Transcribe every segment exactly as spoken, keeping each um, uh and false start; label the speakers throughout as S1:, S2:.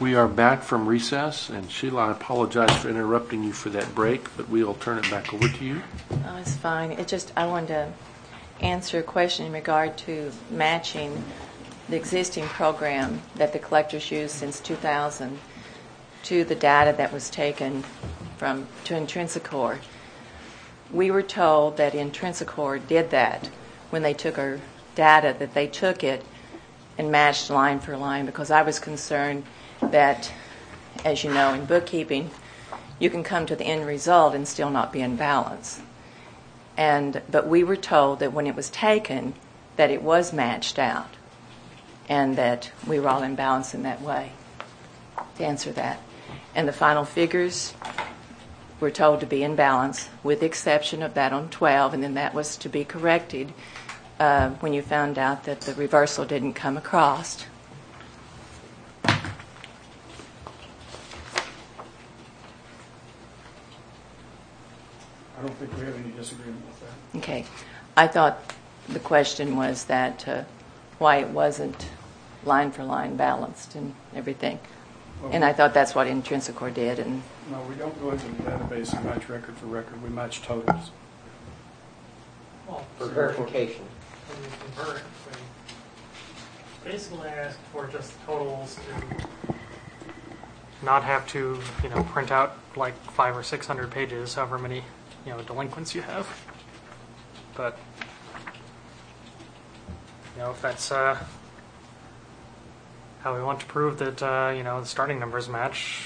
S1: We are back from recess, and Sheila, I apologize for interrupting you for that break, but we'll turn it back over to you.
S2: Oh, it's fine. It just, I wanted to answer a question in regard to matching the existing program that the collectors used since two thousand to the data that was taken from to Intrinsicor. We were told that Intrinsicor did that when they took our data, that they took it and matched line for line, because I was concerned that, as you know, in bookkeeping, you can come to the end result and still not be in balance. And but we were told that when it was taken, that it was matched out, and that we were all in balance in that way. To answer that, and the final figures were told to be in balance, with the exception of that on twelve, and then that was to be corrected uh, when you found out that the reversal didn't come across.
S3: I don't think we have any disagreement with that.
S2: Okay. I thought the question was that uh, why it wasn't line for line balanced and everything.
S3: Well,
S2: and I thought that's what Intrinsicor did. And
S3: no, we don't go into the database and match record for record. We match totals.
S4: Well,
S5: For verification.
S4: when you convert, we basically ask for just totals to not have to, you know, print out like five or six hundred pages, however many, you know, delinquents you have. But you know, if that's uh, how we want to prove that, uh, you know, the starting numbers match,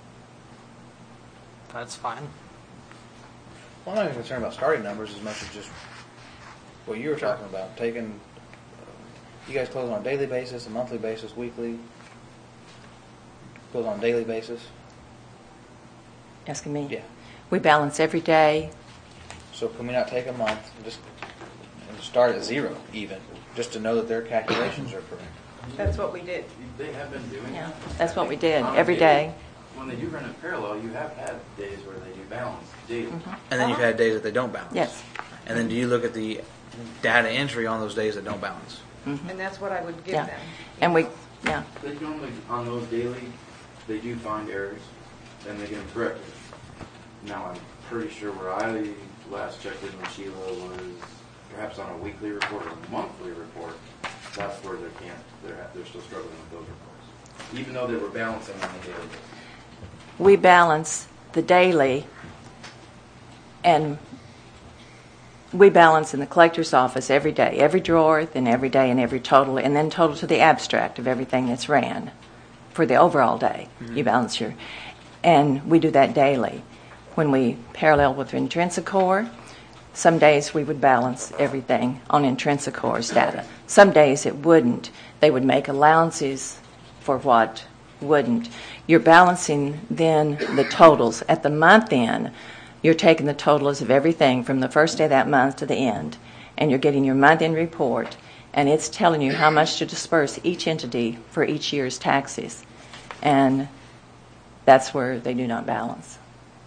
S4: that's fine.
S5: Well, I'm not even concerned about starting numbers as much as just what you were talking about. Taking, uh, you guys close on a daily basis, a monthly basis, weekly? Close on a daily basis?
S2: asking me?
S5: Yeah.
S2: We balance every day.
S5: So can we not take a month and just and start at zero even, just to know that their calculations are correct?
S6: That's what we did.
S7: They have been doing
S2: Yeah,
S7: that.
S2: that's what we did
S7: On a
S2: every
S7: daily-
S2: day.
S7: When they do run it parallel, you have had days where they do balance daily.
S2: Mm-hmm.
S5: And then you've had days that they don't balance.
S2: Yes.
S5: And then do you look at the data entry on those days that don't balance?
S6: And that's what I would give
S2: Yeah.
S6: them.
S2: And we, yeah.
S7: They normally, on those daily, they do find errors, then they get them corrected. Now, I'm pretty sure where I last checked in with Sheila was perhaps on a weekly report or a monthly report. That's where they can't, they're, they're still struggling with those reports, even though they were balancing on the daily basis.
S2: We balance the daily, and we balance in the collector's office every day, every drawer, then every day and every total, and then total to the abstract of everything that's ran for the overall day. Mm-hmm. You balance your, and we do that daily. When we parallel with Intrinsicor, some days we would balance everything on Intrinsicor's data. Some days it wouldn't. They would make allowances for what wouldn't. You're balancing then the totals. At the month end, you're taking the totals of everything from the first day of that month to the end, and you're getting your month-end report, and it's telling you how much to disperse each entity for each year's taxes. And that's where they do not balance.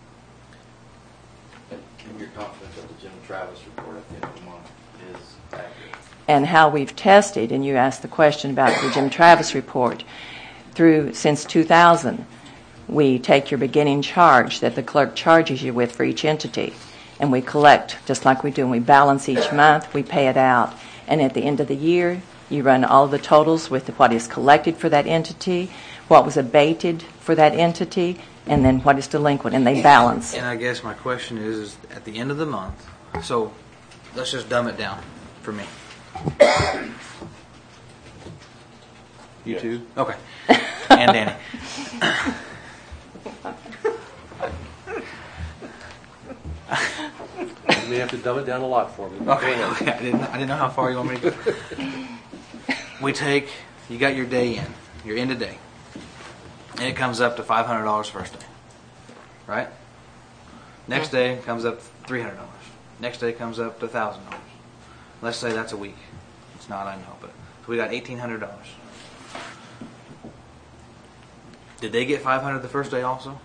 S7: And you're confident that the Jim Travis report at the end of the month is accurate?
S2: And how we've tested, and you asked the question about the Jim Travis report, through since two thousand, we take your beginning charge that the clerk charges you with for each entity, and we collect just like we do, and we balance each month, we pay it out, and at the end of the year, you run all the totals with what is collected for that entity, what was abated for that entity, and then what is delinquent, and they balance.
S5: And I guess my question is, is at the end of the month, so let's just dumb it down for me. You
S1: Yes.
S5: too? Okay. And Danny.
S1: You may have to dumb it down a lot for me.
S5: Okay, okay. I didn't. I didn't know how far you want me to go. We take. You got your day in. Your end of day, and it comes up to five hundred dollars first day, right? Next day it comes up to three hundred dollars. Next day comes up to a thousand dollars. Let's say that's a week. It's not, I know, but so we got eighteen hundred dollars. Did they get five hundred dollars the first day also?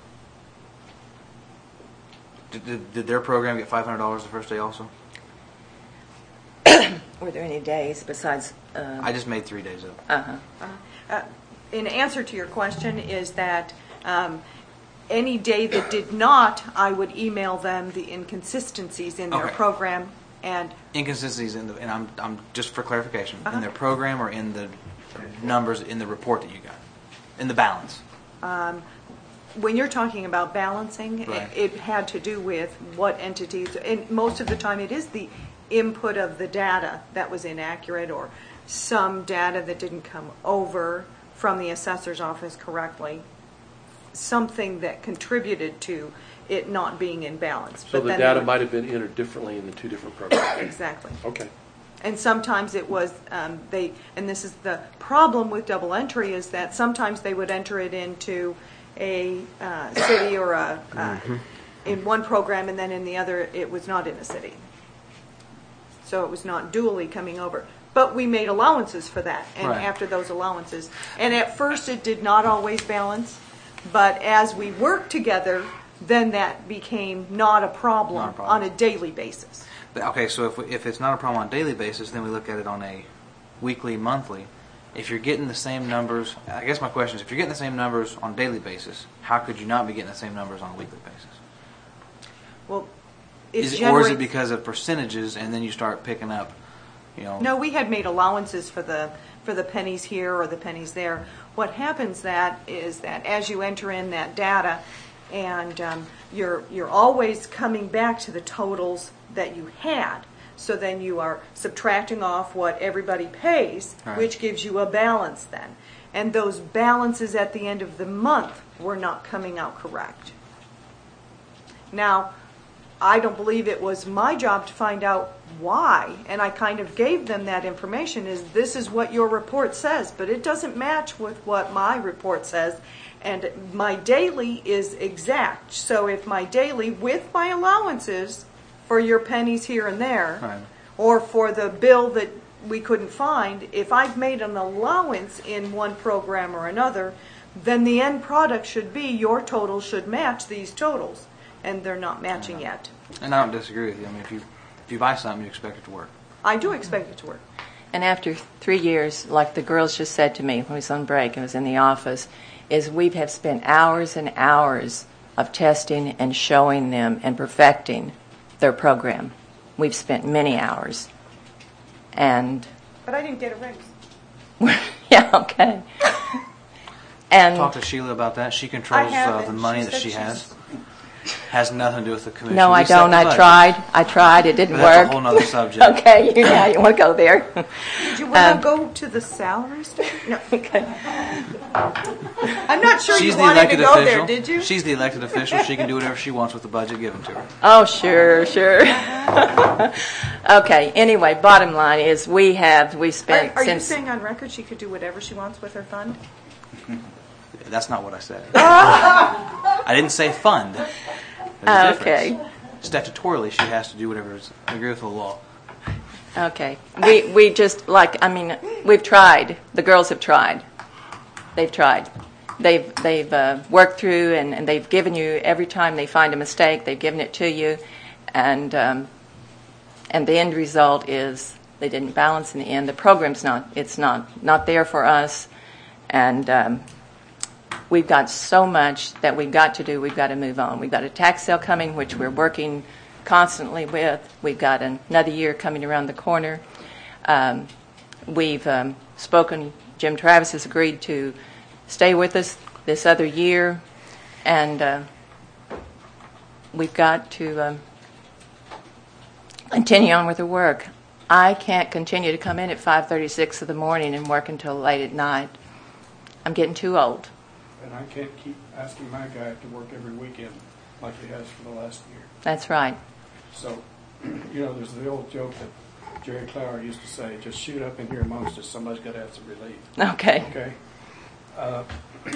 S5: Did, did, did their program get five hundred dollars the first day also?
S2: Were there any days besides... Uh,
S5: I just made three days up.
S2: uh-huh.
S6: Uh, in answer to your question is that um, any day that did not, I would email them the inconsistencies in their
S5: Okay.
S6: program and
S5: Inconsistencies in the, and I'm, I'm just for clarification,
S6: Uh-huh.
S5: in their program or in the numbers in the report that you got, in the balance.
S6: when you're talking about balancing, it,
S5: Right.
S6: it had to do with what entities, and most of the time it is the input of the data that was inaccurate or some data that didn't come over from the assessor's office correctly, something that contributed to it not being in balance.
S1: So
S6: But
S1: the
S6: then
S1: data
S6: they would-
S1: might have been entered differently in the two different programs.
S6: Exactly.
S1: Okay.
S6: And sometimes it was, um, they, and this is the problem with double entry, is that sometimes they would enter it into a uh, city or a, uh, in one program, and then in the other, it was not in a city. So it was not dually coming over. But we made allowances for that, and
S5: Right.
S6: after those allowances. And at first, it did not always balance, but as we worked together, then that became not a problem,
S5: Not a problem.
S6: on a daily basis.
S5: But, okay, so if, we, if it's not a problem on a daily basis, then we look at it on a weekly, monthly. If you're getting the same numbers, I guess my question is, if you're getting the same numbers on a daily basis, how could you not be getting the same numbers on a weekly basis?
S6: Well, it's
S5: Is it, or is
S6: generally-
S5: it because of percentages, and then you start picking up, you know?
S6: No, we had made allowances for the, for the pennies here or the pennies there. What happens that is that as you enter in that data, and um, you're, you're always coming back to the totals that you had. So then you are subtracting off what everybody pays,
S5: Right.
S6: which gives you a balance then. And those balances at the end of the month were not coming out correct. Now, I don't believe it was my job to find out why, and I kind of gave them that information, is this is what your report says, but it doesn't match with what my report says, and my daily is exact. So if my daily, with my allowances for your pennies here and there,
S5: Right.
S6: or for the bill that we couldn't find, if I've made an allowance in one program or another, then the end product should be your total should match these totals, and they're not matching yet.
S5: And I don't disagree with you. I mean, if you if you buy something, you expect it to work.
S6: I do expect it to work.
S2: And after three years, like the girls just said to me when I was on break and was in the office, is we have spent hours and hours of testing and showing them and perfecting their program. We've spent many hours. And,
S6: But I didn't get a raise.
S2: yeah, okay. And
S5: Talk to Sheila about that. She controls
S6: I have,
S5: uh, the
S6: and
S5: money
S6: she
S5: that
S6: said
S5: she
S6: she's-
S5: has. Has nothing to do with the commission.
S2: no,
S5: We
S2: I
S5: set
S2: don't.
S5: the
S2: I
S5: budget.
S2: tried. I tried. It didn't
S5: But that's
S2: work.
S5: a whole nother subject.
S2: Okay, you, now you want to go there.
S6: Did you want to go to the salary study? No.
S2: Okay.
S6: I'm not sure
S5: She's
S6: you
S5: the
S6: wanted
S5: elected
S6: to go
S5: official.
S6: there, did you?
S5: She's the elected official. She can do whatever she wants with the budget given to her.
S2: Oh, sure, sure. Okay, anyway, bottom line is we have, we
S6: Are,
S2: spent
S6: are you
S2: since...
S6: saying on record she could do whatever she wants with her fund?
S5: That's not what I said. I didn't say fund. There's a
S2: Okay.
S5: difference. Statutorily, she has to do whatever is agree with the law.
S2: Okay. We, we just, like, I mean, we've tried. The girls have tried. They've tried. They've, they've uh, worked through and, and they've given you, every time they find a mistake, they've given it to you. And, um, and the end result is they didn't balance in the end. The program's not, it's not, not there for us. And um, we've got so much that we've got to do. We've got to move on. We've got a tax sale coming, which we're working constantly with. We've got another year coming around the corner. Um, we've um, spoken. Jim Travis has agreed to stay with us this other year, and uh, we've got to um, continue on with the work. I can't continue to come in at five thirty-six in the morning and work until late at night. I'm getting too old.
S3: And I can't keep asking my guy to work every weekend like he has for the last year.
S2: That's right.
S3: So, you know, there's the old joke that Jerry Clower used to say, just shoot up in here amongst us, somebody's got to have some relief.
S2: Okay.
S3: Okay? Uh,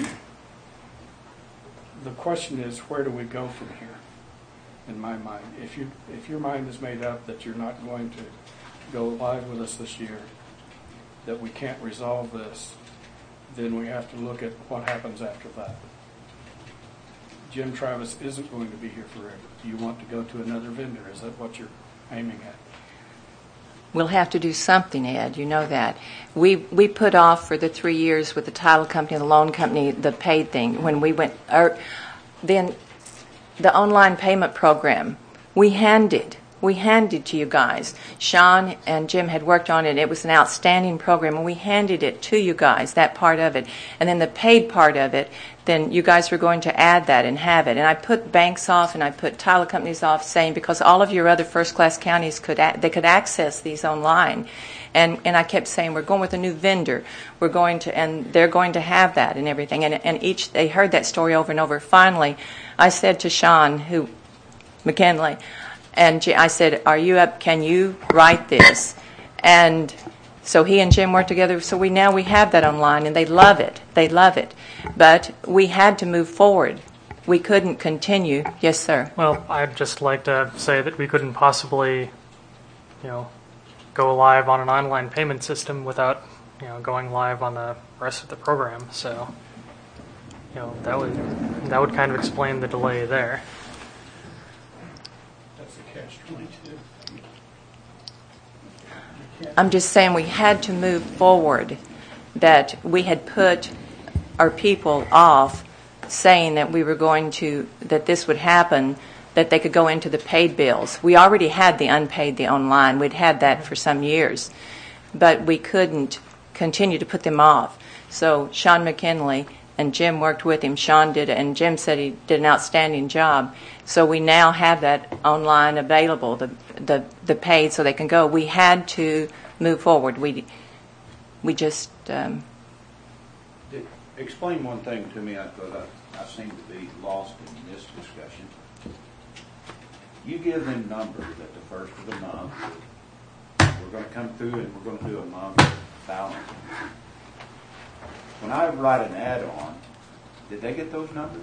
S3: the question is, where do we go from here, in my mind? If you, if your mind is made up that you're not going to go live with us this year, that we can't resolve this, then we have to look at what happens after that. Jim Travis isn't going to be here forever. Do you want to go to another vendor? Is that what you're aiming at?
S2: We'll have to do something, Ed. You know that. We we put off for the three years with the title company, the loan company, the paid thing. When we went, or then the online payment program, we handed. We handed to you guys. Sean and Jim had worked on it. It was an outstanding program, and we handed it to you guys, that part of it. And then the paid part of it, then you guys were going to add that and have it. And I put banks off and I put title companies off, saying because all of your other first-class counties could a- they could access these online. And and I kept saying, we're going with a new vendor. We're going to, and they're going to have that and everything. And and each, they heard that story over and over. Finally, I said to Sean, who, McKinley, and I said, are you up, can you write this? And so he and Jim worked together. So we now we have that online, and they love it. They love it. But we had to move forward. We couldn't continue. Yes, sir.
S4: Well, I'd just like to say that we couldn't possibly, you know, go live on an online payment system without, you know, going live on the rest of the program. So, you know, that would that would kind of explain the delay there.
S3: That's the catch twenty-two.
S2: I'm just saying we had to move forward, that we had put our people off saying that we were going to, that this would happen, that they could go into the paid bills. We already had the unpaid, the online. We'd had that for some years. But we couldn't continue to put them off. So Sean McKinley and Jim worked with him. Sean did it, and Jim said he did an outstanding job. So we now have that online available, the the, the paid, so they can go. We had to move forward. We we just... Um,
S8: Did- Explain one thing to me, I thought I, I seem to be lost in this discussion. You give them numbers at the first of the month. We're going to come through and we're going to do a month balance. When I write an add-on, did they get those numbers?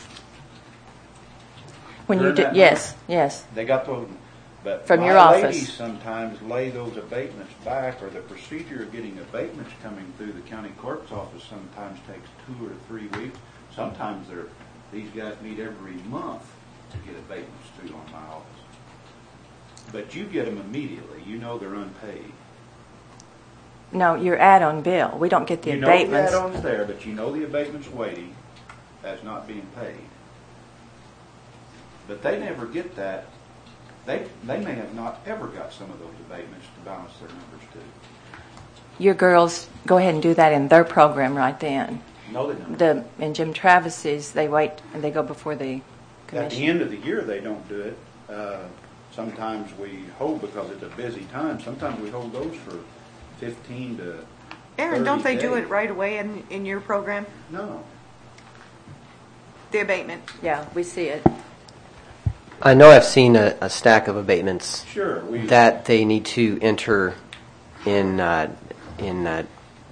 S2: when you
S8: During
S2: did,
S8: that
S2: yes,
S8: month?
S2: yes.
S8: They got those, but
S2: From
S8: my
S2: your office.
S8: ladies sometimes lay those abatements back, or the procedure of getting abatements coming through the county clerk's office sometimes takes two or three weeks. Sometimes they're, these guys meet every month to get abatements through on my office. But you get them immediately. You know they're unpaid.
S2: No, your add-on bill. We don't get the
S8: you
S2: abatements.
S8: know the add-on's there, but you know the abatement's waiting as not being paid. But they never get that. They they may have not ever got some of those abatements to balance their numbers too.
S2: Your girls go ahead and do that in their program right then.
S8: No, they don't.
S2: The in Jim Travis's, they wait and they go before the
S8: At
S2: commission.
S8: the end of the year, they don't do it. Uh, sometimes we hold, because it's a busy time, sometimes we hold those for fifteen to
S6: Aaron, don't they
S8: thirty
S6: do
S8: days.
S6: it right away in, in your program?
S8: No.
S6: The abatement?
S2: Yeah, we see it.
S9: I know I've seen a, a stack of abatements
S8: Sure. We,
S9: that they need to enter in, uh, in uh,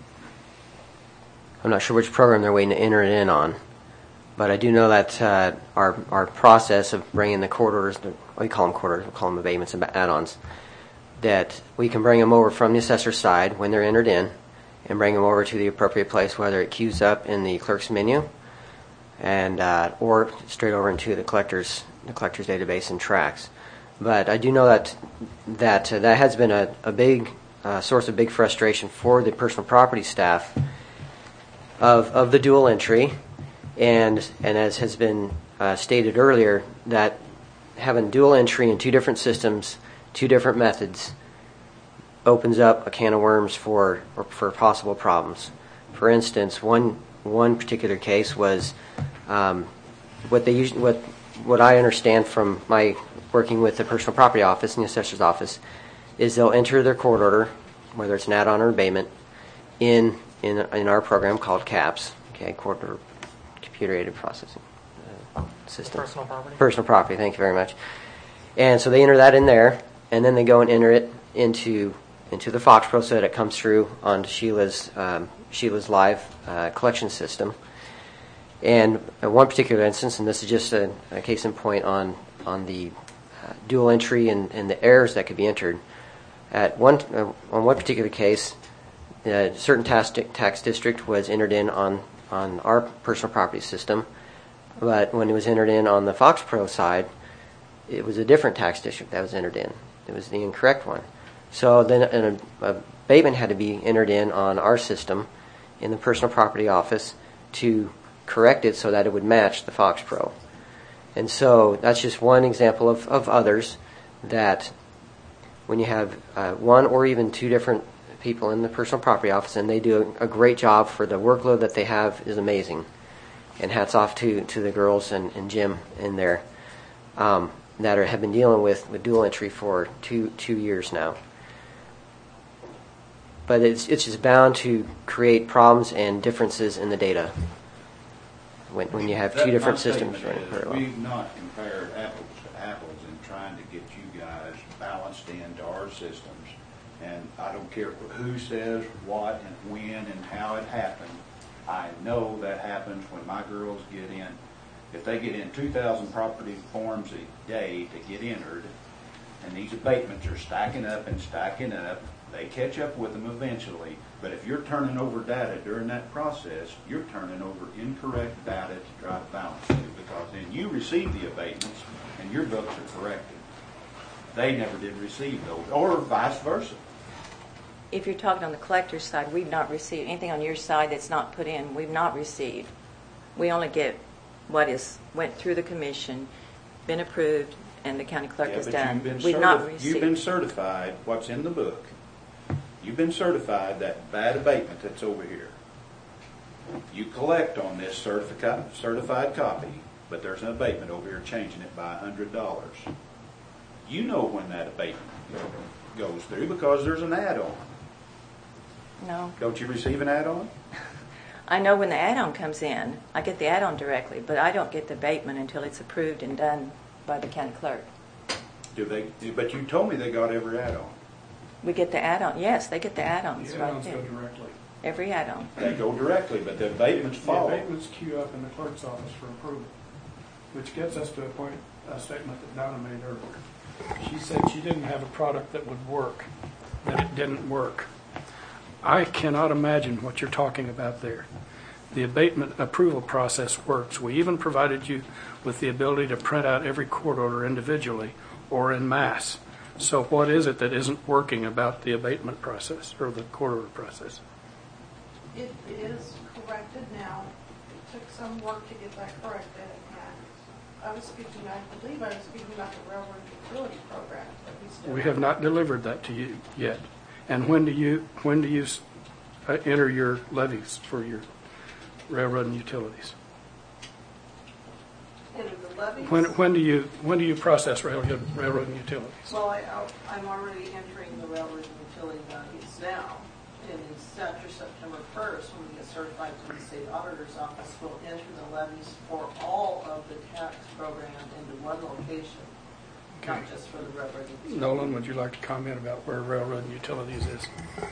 S9: I'm not sure which program they're waiting to enter it in on, but I do know that uh, our our process of bringing the court orders, we call them court orders, we call them abatements and add-ons, that we can bring them over from the assessor's side when they're entered in and bring them over to the appropriate place, whether it queues up in the clerk's menu and uh, or straight over into the collector's the collector's database and tracks. But I do know that that uh, that has been a, a big uh, source of big frustration for the personal property staff of of the dual entry, and and as has been uh, stated earlier, that having dual entry in two different systems, two different methods, opens up a can of worms for for possible problems. For instance, one one particular case was um, what they usually what what I understand from my working with the personal property office and the assessor's office is they'll enter their court order, whether it's an add-on or abatement, in in in our program called CAPS, okay, court order computer aided processing uh, system.
S4: Personal property.
S9: Personal property. Thank you very much. And so they enter that in there, and then they go and enter it into into the Fox Pro so that it comes through onto Sheila's um, Sheila's live uh, collection system. And in one particular instance, and this is just a, a case in point on on the uh, dual entry and, and the errors that could be entered. At one uh, on one particular case, a certain tax, tax district was entered in on on our personal property system, but when it was entered in on the Fox Pro side, it was a different tax district that was entered in. It was the incorrect one. So then an abatement had to be entered in on our system in the personal property office to correct it so that it would match the Fox Pro. And so that's just one example of, of others that when you have uh, one or even two different people in the personal property office and they do a, a great job for the workload that they have is amazing. And hats off to, to the girls and, and Jim in there um, that are, have been dealing with, with dual entry for two two years now. But it's it's just bound to create problems and differences in the data when when you have two
S8: That-
S9: different
S8: my
S9: systems
S8: statement
S9: running
S8: is
S9: very well.
S8: We've not compared apples to apples in trying to get you guys balanced into our systems. And I don't care who says what and when and how it happened. I know that happens when my girls get in. If they get in two thousand property forms a day to get entered, and these abatements are stacking up and stacking up, they catch up with them eventually. But if you're turning over data during that process, you're turning over incorrect data to try to balance it, because then you receive the abatements and your books are corrected. They never did receive those, or vice versa.
S2: If you're talking on the collector's side, we've not received anything on your side that's not put in. We've not received. We only get what is went through the commission, been approved, and the county clerk
S8: Yeah,
S2: has
S8: but
S2: done.
S8: you've been
S2: We've
S8: certi-
S2: not received.
S8: You've been certified, what's in the book. You've been certified that bad abatement that's over here. You collect on this certified, certified copy, but there's an abatement over here changing it by one hundred dollars. You know when that abatement goes through because there's an add-on.
S2: No.
S8: Don't you receive an add-on?
S2: I know when the add-on comes in, I get the add-on directly, but I don't get the abatement until it's approved and done by the county clerk.
S8: Do they? But you told me they got every add-on.
S2: We get the add-on. Yes, they get the add-ons
S3: The
S2: right
S3: add-ons
S2: there.
S3: go directly.
S2: Every add-on.
S8: They go directly, but the abatements
S3: The
S8: follow.
S3: abatements queue up in the clerk's office for approval, which gets us to a point, a statement that Donna made earlier. She said she didn't have a product that would work, that it didn't work. I cannot imagine what you're talking about there. The abatement approval process works. We even provided you with the ability to print out every court order individually or in mass. So what is it that isn't working about the abatement process or the court order process?
S10: It is corrected now. It took some work to get that corrected. And I was speaking, I believe I was speaking about the railroad utility program that we still
S3: We have not delivered that to you yet. And when do you, when do you uh, enter your levies for your railroad and utilities?
S10: Enter the levies.
S3: When, when do you, when do you process railroad, railroad and utilities?
S10: Well, I, I'm already entering the railroad and utility levies now. And it's after September first, when we get certified to the state auditor's office, we'll enter the levies for all of the tax program into one location, not
S3: Okay.
S10: just for the railroad and utilities.
S3: Nolan, would you like to comment about where railroad and utilities is?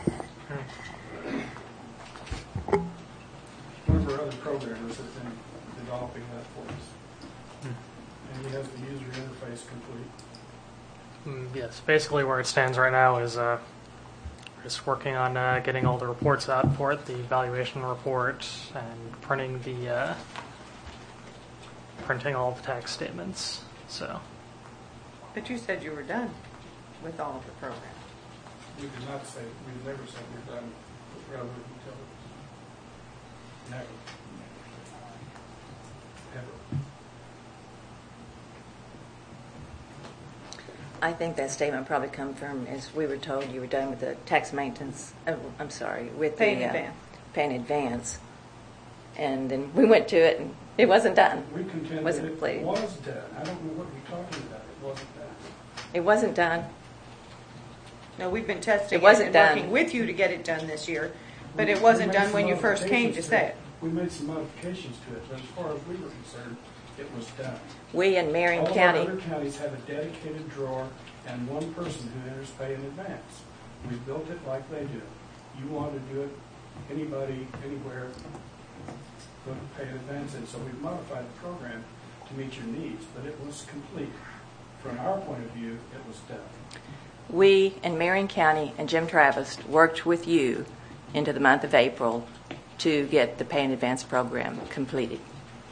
S3: One of our other programmers has been developing that for us. And he has the user interface complete.
S4: Mm, Yes, basically where it stands right now is uh, just working on uh, getting all the reports out for it, the evaluation report, and printing the uh, printing all the tax statements. So
S6: But you said you were done with all of the programs.
S3: We did not say, we never said we're done with railroad and utilities. Never. Ever.
S2: I think that statement probably come from, as we were told, you were done with the tax maintenance, oh, I'm sorry, with the...
S6: Pay in
S2: uh,
S6: advance.
S2: Pay in advance. And then we went to it and it wasn't done.
S3: We contend
S2: Wasn't
S3: that it
S2: completed.
S3: was done. I don't know what you're talking about. It wasn't done.
S2: It wasn't done.
S6: No, we've been testing
S2: It wasn't
S6: and
S2: done.
S6: working with you to get it done this year, but
S3: We-
S6: it wasn't
S3: we made
S6: done
S3: some
S6: when you first came to
S3: modifications
S6: say it.
S3: We made some modifications to it, but as far as we were concerned, it was done.
S2: We in Marion
S3: All
S2: County,
S3: of our other counties have a dedicated drawer and one person who enters pay in advance. We built it like they do. You want to do it, anybody, anywhere, put pay in advance in. So we've modified the program to meet your needs, but it was complete. From our point of view, it was done.
S2: we in Marion County and Jim Travis worked with you into the month of April to get the pay in advance program completed.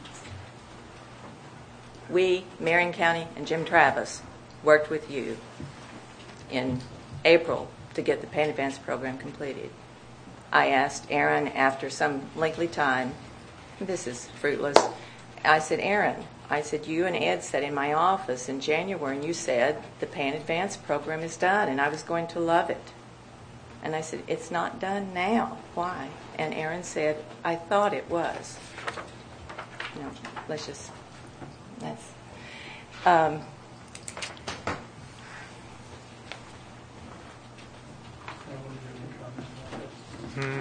S2: We, Marion County and Jim Travis, worked with you in April to get the pay in advance program completed. I asked Aaron after some lengthy time, this is fruitless, I said, Aaron, I said, you and Ed sat in my office in January and you said the pay in advance program is done and I was going to love it. And I said, it's not done now. Why? And Aaron said, I thought it was. No, let's just, that's, um,
S4: Hmm.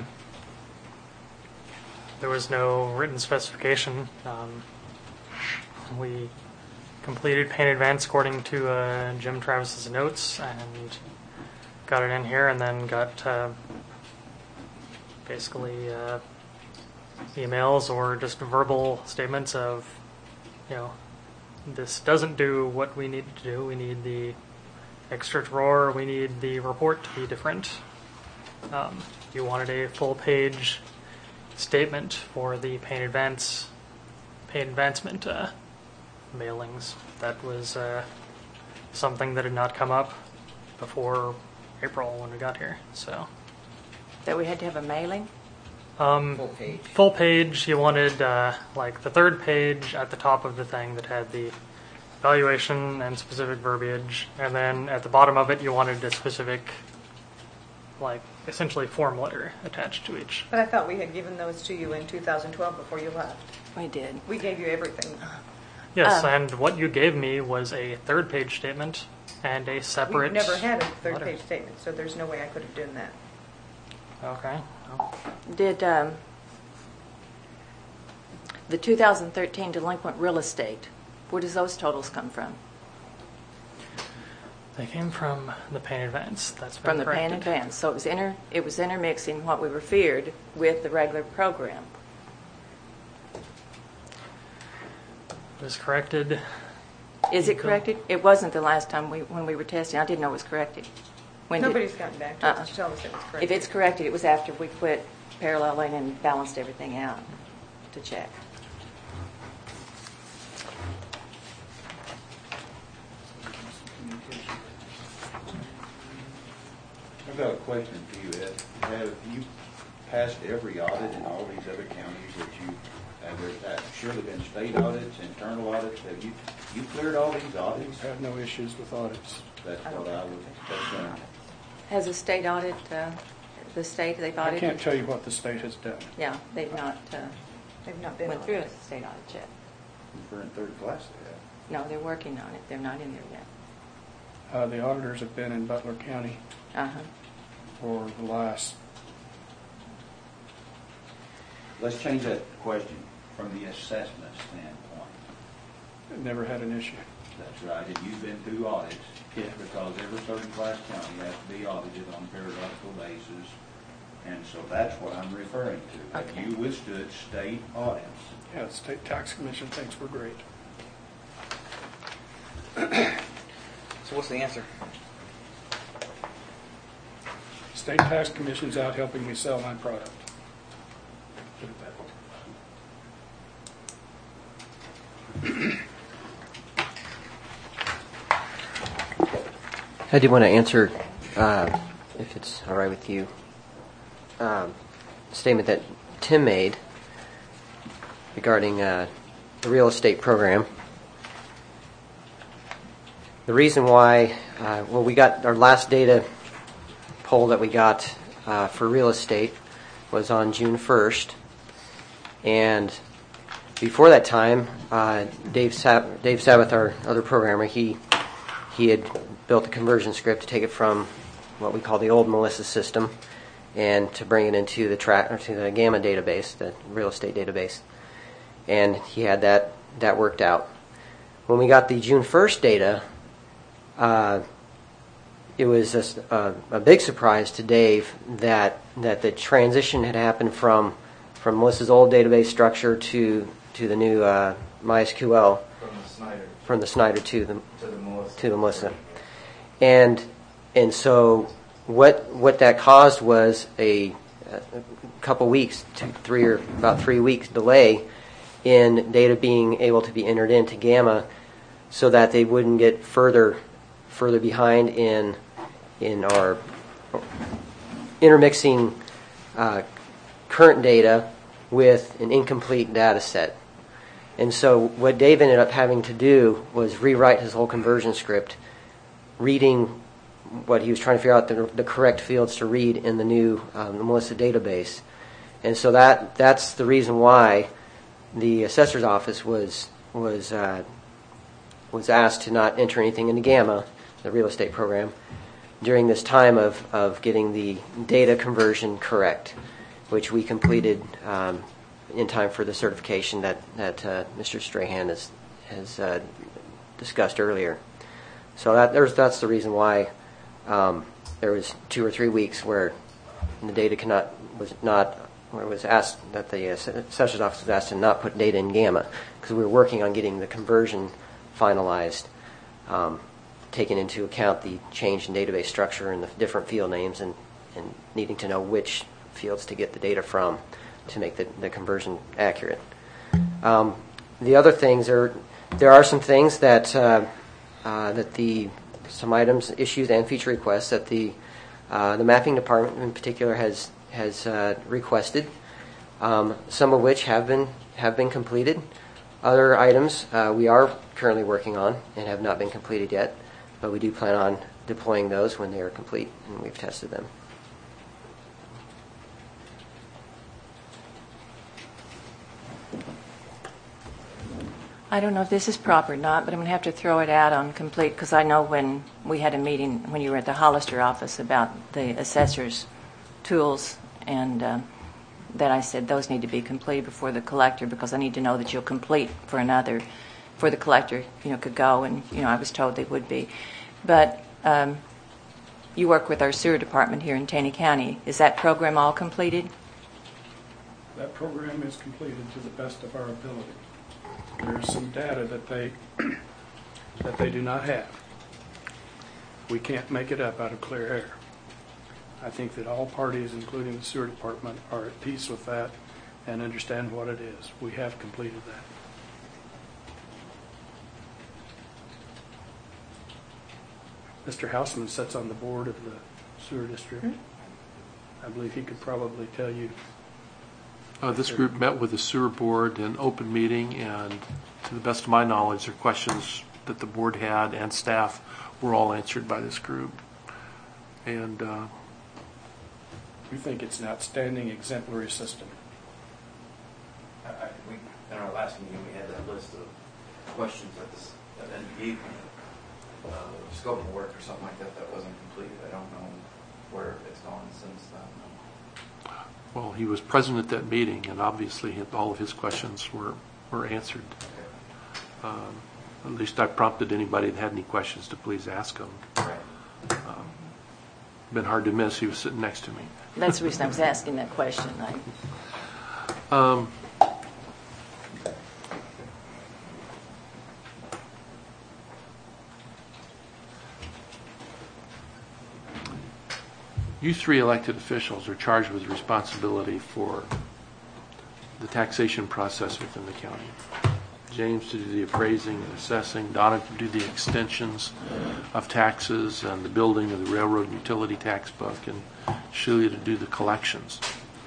S4: There was no written specification. Um, we completed pay in advance according to uh, Jim Travis's notes and got it in here, and then got uh, basically uh, emails or just verbal statements of, you know, this doesn't do what we need to do. We need the extra drawer. We need the report to be different. Um, you wanted a full page statement for the pay in advance, pay in advancement uh, mailings. That was uh, something that had not come up before April when we got here. So
S2: that we had to have a mailing?
S4: um,
S5: Full page.
S4: Full page. You wanted uh, like the third page at the top of the thing that had the evaluation and specific verbiage, and then at the bottom of it you wanted a specific, like, essentially form letter attached to each.
S6: But I thought we had given those to you in two thousand twelve before you left.
S2: We did.
S6: We gave you everything.
S4: Yes,
S2: Um,
S4: and what you gave me was a third page statement and a separate.
S6: We've never had a third
S4: letter.
S6: page statement, so there's no way I could have done that.
S4: Okay. Well,
S2: Did um, the two thousand thirteen delinquent real estate, where does those totals come from?
S4: they came from the pay in advance. That's been
S2: From the pay in
S4: corrected.
S2: advance. So it was inter, it was intermixing what we were feared with the regular program.
S4: It was corrected.
S2: Is it corrected? It wasn't the last time we, when we were testing. I didn't know it was corrected. When did-
S6: Nobody's gotten back to
S2: Uh-uh.
S6: us to tell us it was correct.
S2: If it's corrected, it was after we quit paralleling and balanced everything out to check.
S8: I've got a question for you, Ed. Have you passed every audit in all these other counties that you, have there uh, surely been state audits, internal audits? Have you, you cleared all these audits?
S3: We've had no issues with audits.
S8: That's what I would, that's, uh,
S2: Has the state audit, uh, the state, they've
S3: I
S2: audited?
S3: can't tell you what the state has done.
S2: Yeah, they've not uh,
S6: They've not been
S2: went
S6: on
S2: through
S6: it.
S2: a state audit yet.
S8: for in third class they have.
S2: No, they're working on it. They're not in there yet.
S3: Uh, the auditors have been in Butler County
S2: Uh-huh.
S3: for the last,
S8: Let's change that question from the assessment standpoint.
S3: never had an issue.
S8: That's right, and you've been through audits.
S3: Yeah.
S8: Because every third class county has to be audited on a periodical basis. And so that's what I'm referring to. Have
S2: Okay.
S8: you withstood state audits?
S3: Yeah, the state tax commission thinks we're great.
S5: So what's the answer?
S3: State tax commission's out helping me sell my product. Put it that way.
S9: I did want to answer, uh, if it's all right with you, um, a statement that Tim made regarding uh, the real estate program. The reason why, uh, well, we got our last data poll that we got uh, for real estate was on June first, and before that time, uh, Dave Sab- Dave Sabbath, our other programmer, he he had built a conversion script to take it from what we call the old Melissa system and to bring it into the track or to the Gamma database, the real estate database, and he had that that worked out. When we got the June first data, uh, it was a, a, a big surprise to Dave that that the transition had happened from from Melissa's old database structure to to the new uh, MySQL,
S7: From the Snyder
S9: from the Snyder to the
S7: to the Melissa.
S9: to the Melissa. And and so what what that caused was a, a couple weeks, two, three or about three weeks delay in data being able to be entered into Gamma, so that they wouldn't get further further behind in in our intermixing uh, current data with an incomplete data set. And so what Dave ended up having to do was rewrite his whole conversion script, reading what he was trying to figure out the, the correct fields to read in the new um, the Melissa database. And so that that's the reason why the assessor's office was was uh, was asked to not enter anything into Gamma, the real estate program, during this time of, of getting the data conversion correct, which we completed um, in time for the certification that, that uh, Mister Strahan has, has uh, discussed earlier. So that there's, that's the reason why um, there was two or three weeks where the data cannot was not where it was asked that the assessor's office was asked to not put data in Gamma because we were working on getting the conversion finalized, um, taking into account the change in database structure and the different field names and, and needing to know which fields to get the data from to make the, the conversion accurate. Um, the other things are there are some things that uh, uh, that the some items, issues, and feature requests that the uh, the mapping department in particular has has uh, requested. Um, some of which have been have been completed. Other items uh, we are currently working on and have not been completed yet, but we do plan on deploying those when they are complete and we've tested them.
S2: I don't know if this is proper or not, but I'm going to have to throw it out on complete because I know when we had a meeting when you were at the Hollister office about the assessor's tools and uh, that I said those need to be completed before the collector because I need to know that you'll complete for another, for the collector, you know, could go and, you know, I was told they would be. But um, you work with our sewer department here in Taney County. Is that program all completed?
S3: That program is completed to the best of our ability. There's some data that they that they do not have. We can't make it up out of clear air. I think that all parties, including the sewer department, are at peace with that and understand what it is. We have completed that. Mister Houseman sits on the board of the sewer district. Mm-hmm. I believe he could probably tell you.
S1: Uh, this group met with the sewer board in open meeting, and to the best of my knowledge, their questions that the board had and staff were all answered by this group. And uh,
S3: we think it's an outstanding, exemplary system.
S7: I, I, we, in our last meeting, we had that list of questions that, this, that then you gave me, uh, scope of work or something like that that wasn't completed. I don't know where it's gone since then.
S1: Well, he was present at that meeting, and obviously all of his questions were, were answered. Um, at least I prompted anybody that had any questions to please ask them. Um, been hard to miss. He was sitting next to me.
S2: That's the reason I was asking that question. I...
S1: Um, You three elected officials are charged with responsibility for the taxation process within the county. James to do the appraising and assessing, Donna to do the extensions of taxes and the building of the railroad utility tax book, and Sheila to do the collections.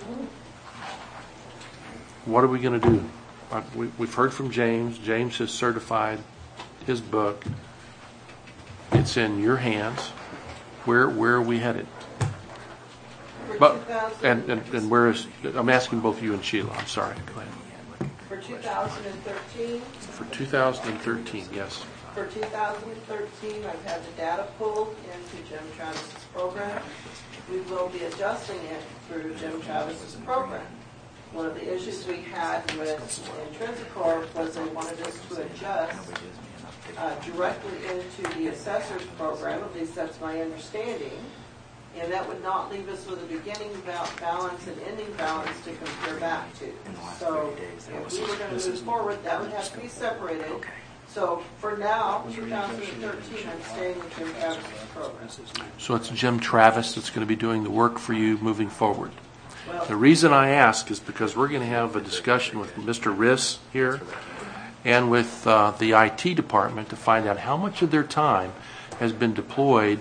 S1: What are we going to do? We, we've heard from James. James has certified his book. It's in your hands. Where where are we headed? But, and, and, and where is, I'm asking both you and Sheila, I'm sorry. Go ahead.
S10: For two thousand thirteen?
S1: For two thousand thirteen, yes.
S10: For two thousand thirteen, I've had the data pulled into Jim Travis's program. We will be adjusting it through Jim Travis's program. One of the issues we had with Intrinsicorp was they wanted us to adjust uh, directly into the assessor's program, at least that's my understanding. And that would not leave us with a beginning balance and ending balance to compare back to. So if we were going to move forward, that would have to be separated. So for now, two thousand thirteen, I'm staying with Jim Travis's program.
S1: So it's Jim Travis that's going to be doing the work for you moving forward.
S10: Well,
S1: the reason I ask is because we're going to have a discussion with Mister Riss here and with uh, the I T department to find out how much of their time has been deployed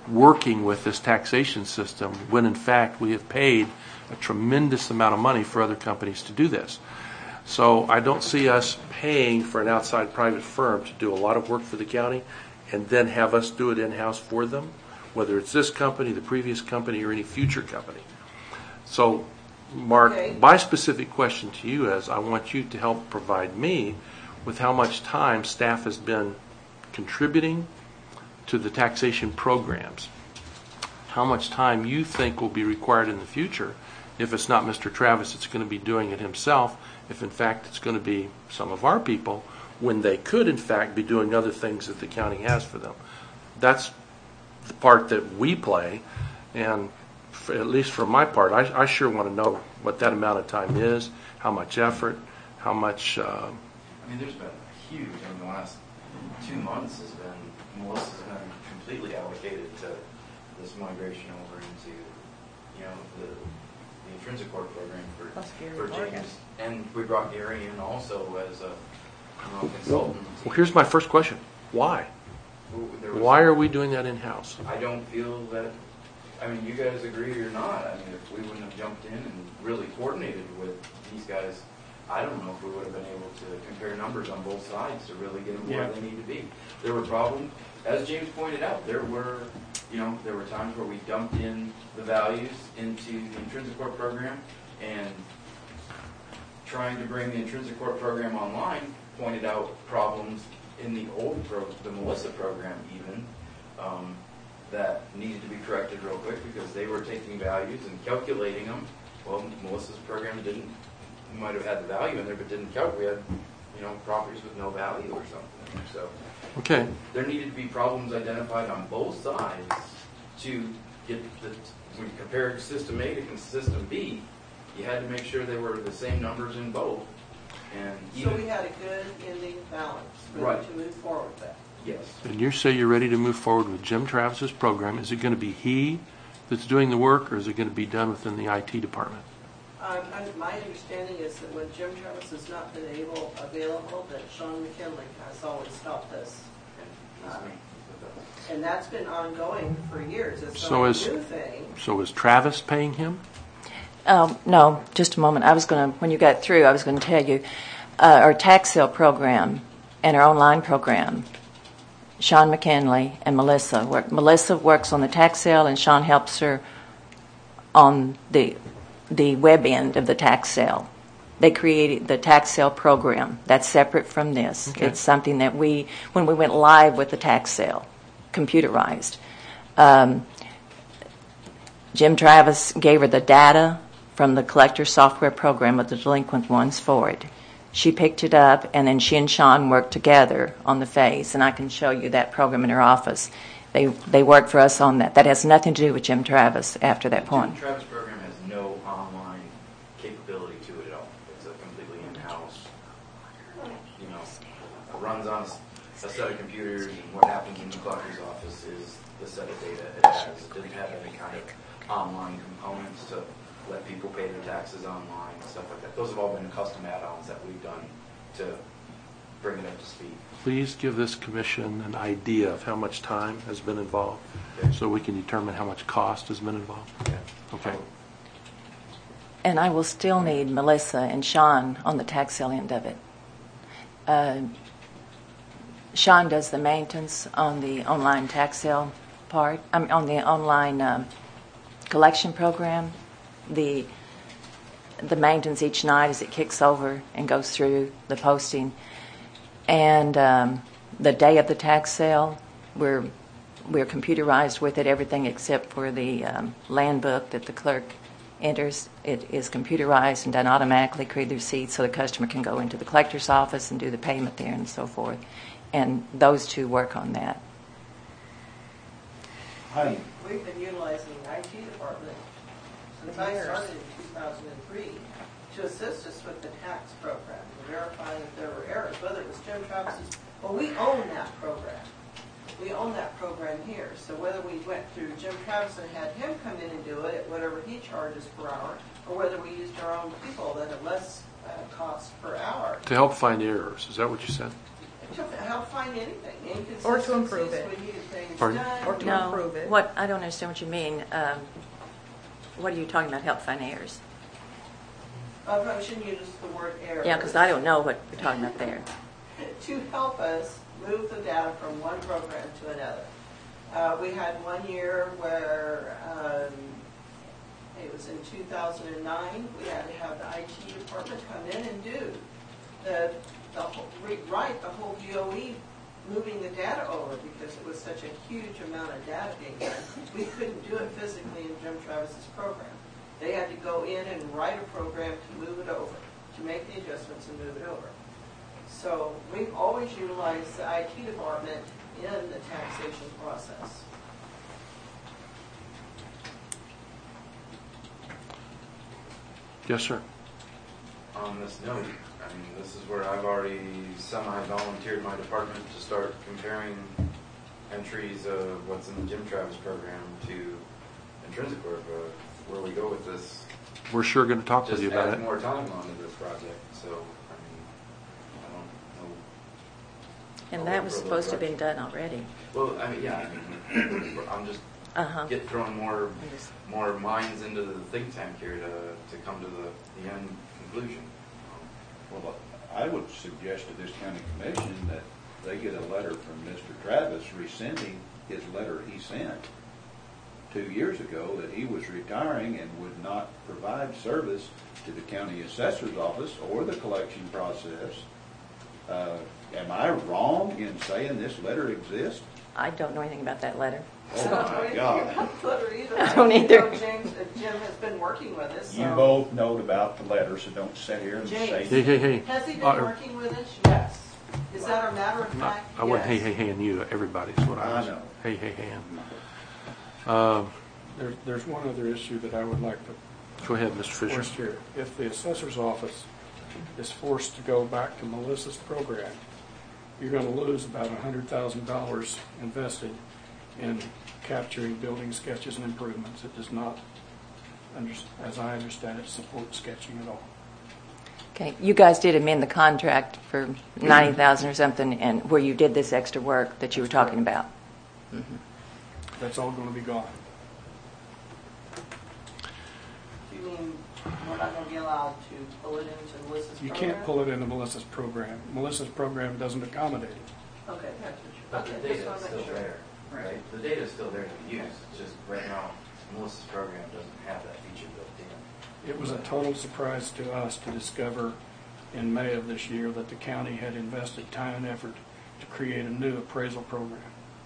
S1: working with this taxation system when in fact we have paid a tremendous amount of money for other companies to do this. So I don't see us paying for an outside private firm to do a lot of work for the county and then have us do it in-house for them, whether it's this company, the previous company, or any future company. So, Mark,
S10: Okay.
S1: my specific question to you is I want you to help provide me with how much time staff has been contributing to the taxation programs. How much time you think will be required in the future. If it's not Mister Travis, it's going to be doing it himself. If in fact it's going to be some of our people, when they could in fact be doing other things that the county has for them. That's the part that we play, and for, at least for my part, I, I sure want to know what that amount of time is, how much effort, how much. Uh,
S7: I mean, there's been huge. I mean, the last two months has been Melissa's been completely allocated to this migration over into, you know, the, the intrinsic court program for
S2: Plus Gary
S7: for
S2: Morgan.
S7: James, and we brought Gary in also as a you know, consultant.
S1: well, here's my first question: Why?
S7: There was-
S1: Why are we doing that in house?
S7: I don't feel that. I mean, you guys agree or not? I mean, if we wouldn't have jumped in and really coordinated with these guys, I don't know if we would have been able to compare numbers on both sides to really get them where
S3: Yeah.
S7: they need to be. There were problems, as James pointed out. There were, you know, there were times where we dumped in the values into the intrinsic court program, and trying to bring the intrinsic court program online pointed out problems in the old pro, the Melissa program even, um, that needed to be corrected real quick because they were taking values and calculating them. Well, Melissa's program didn't. We might have had the value in there, but didn't count. We had, you know, properties with no value or something. So
S1: Okay.
S7: there needed to be problems identified on both sides to get the. When you compare system A to system B, you had to make sure they were the same numbers in both. And
S10: So
S7: even,
S10: we had a good ending balance, really,
S7: Right.
S10: to move forward with that.
S7: yes,
S1: And you say you're ready to move forward with Jim Travis's program. Is it going to be he that's doing the work, or is it going to be done within the I T department?
S10: Um, I- my understanding is that when Jim Travis has not been able, available, that Sean McKinley has always helped us.
S7: and that's me.
S10: And that's been ongoing for years. It's
S1: So
S10: not
S1: is-
S10: a new thing.
S1: So is Travis paying him?
S2: Um, no, just a moment. I was going to, when you got through, I was going to tell you, uh, our tax sale program and our online program, Sean McKinley and Melissa work. Melissa works on the tax sale, and Sean helps her on the the web end of the tax sale. They created the tax sale program. That's separate from this.
S1: Okay.
S2: It's something that we, when we went live with the tax sale, computerized. Um, Jim Travis gave her the data from the collector software program of the delinquent ones for it. She picked it up, and then she and Sean worked together on the phase, and I can show you that program in her office. They they worked for us on that. That has nothing to do with Jim Travis after that point.
S7: The Travis program has no online capability to it at all. It's a completely in-house, you know, runs on a set of computers, and what happens in the collector's office is the set of data it has. It didn't have any kind of online components to let people pay their taxes online and stuff like that. Those have all been custom add-ons that we've done to bring it up to speed.
S1: Please give this commission an idea of how much time has been involved, so we can determine how much cost has been involved. Okay.
S2: And I will still need Melissa and Sean on the tax sale end of it. Uh, Sean does the maintenance on the online tax sale part, I mean, on the online um, collection program. The the maintenance each night as it kicks over and goes through the posting. And um, the day of the tax sale, we're we're computerized with it, everything except for the um, land book that the clerk enters. It is computerized and done automatically, create the receipt so the customer can go into the collector's office and do the payment there and so forth. And those two work on that.
S8: Hi.
S10: We've been utilizing the I T department since I started in two thousand three to assist us with the tax program, to verify if there were errors, whether it was Jim Travis's. Well, we own that program. We own that program here. So whether we went through Jim Travis and had him come in and do it at whatever he charges per hour, or whether we used our own people that at less uh, cost per hour,
S1: To help find errors, is that what you said?
S10: to help find anything,
S6: Or to improve
S10: inconsistencies,
S6: it.
S10: we needed things it's
S1: Pardon?
S10: done.
S6: Or to
S2: No,
S6: improve it.
S2: what, I don't understand what you mean. Um, What are you talking about, help find errors?
S10: Uh, I shouldn't use the word error.
S2: Yeah, because I don't know what you're talking about there.
S10: To help us move the data from one program to another. Uh, we had one year where um, it was in two thousand nine. We had to have the I T department come in and do the the whole, rewrite the whole D O E, moving the data over because it was such a huge amount of data being done. We couldn't do it physically in Jim Travis's program. They had to go in and write a program to move it over, to make the adjustments and move it over. So we've always utilized the I T department in the taxation process.
S1: Yes, sir.
S7: On this note, I mean, this is where I've already semi-volunteered my department to start comparing entries of what's in the Jim Travis program to Intrinsic Corp. Uh, where we go with this
S1: We're sure going to talk with
S7: just
S1: you about
S7: adds
S1: it.
S7: more time onto this project. So, I mean, I don't know.
S2: And that was supposed to have been done already.
S7: Well, I mean, yeah, I mean, I'm just
S2: Uh-huh.
S7: get throwing more
S2: I'm just-
S7: more minds into the think tank here to to come to the, the end conclusion.
S8: Well, I would suggest to this county commission that they get a letter from Mister Travis rescinding his letter he sent two years ago that he was retiring and would not provide service to the county assessor's office or the collection process. Uh, am I wrong in saying this letter exists?
S2: I don't know anything about that letter.
S8: Oh
S10: I don't know
S8: my
S10: anything
S8: God.
S10: about the letter either.
S2: I don't
S10: You
S2: either.
S10: know, James, uh, Jim has been working with us.
S8: You
S10: so-
S8: both know about the letter, so don't sit here and say.
S10: James.
S1: Hey, hey, hey.
S10: Has he been
S1: Uh,
S10: working with us? Yes. Is that a matter of
S1: Not-
S10: fact?
S1: I wasn't hey,
S10: Yes.
S1: hey, hey, and you. Everybody's what I
S8: I
S1: was.
S8: know.
S1: Hey, hey, hey. and- Um,
S3: There's, there's one other issue that I would like to
S1: Go ahead, Mister
S3: force
S1: Fisher.
S3: here. If the assessor's office is forced to go back to Melissa's program, you're going to lose about one hundred thousand dollars invested in capturing building sketches and improvements. It does not, under- as I understand it, support sketching at all.
S2: Okay, you guys did amend the contract for ninety thousand or something, and where you did this extra work that you were talking about.
S3: That's all going to be gone.
S10: You mean we're not going to be allowed to pull it into Melissa's
S3: You
S10: program?
S3: can't pull it into Melissa's program. Melissa's program doesn't accommodate it.
S10: Okay, that's
S7: But
S10: what you,
S7: the
S10: okay,
S7: data
S10: just
S7: is
S10: want to
S7: still
S10: make sure.
S7: there, right? The data is still there to be used. It's just right now, Melissa's program doesn't have that feature built in.
S3: It was a total surprise to us to discover in May of this year that the county had invested time and effort to create a new appraisal program.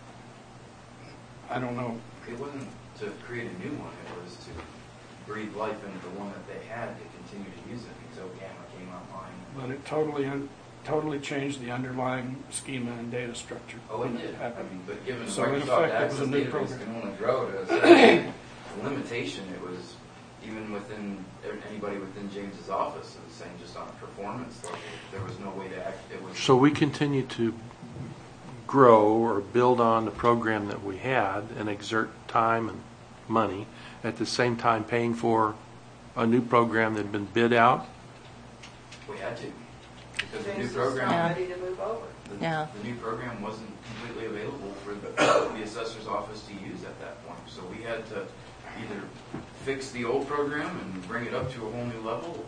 S3: I don't know.
S7: It wasn't to create a new one, it was to breathe life into the one that they had to continue to use it until Gamma came online.
S3: But it totally, un- totally changed the underlying schema and data structure.
S7: Oh, it
S3: when
S7: did. I
S3: happened.
S7: mean, but given
S3: So in
S7: Microsoft
S3: effect, it was
S7: Access
S3: a new
S7: database
S3: program.
S7: can only grow to a certain limitation, it was even within, anybody within James's office, it was saying just on a performance level, there was no way to act, it was.
S1: So we continue to grow or build on the program that we had and exert time and money, at the same time paying for a new program that had been bid out.
S7: We had to, because the new
S10: James is
S7: program.
S10: not ready to move over.
S7: The,
S2: Yeah.
S7: the new program wasn't completely available for the, the assessor's office to use at that point. So we had to either fix the old program and bring it up to a whole new level,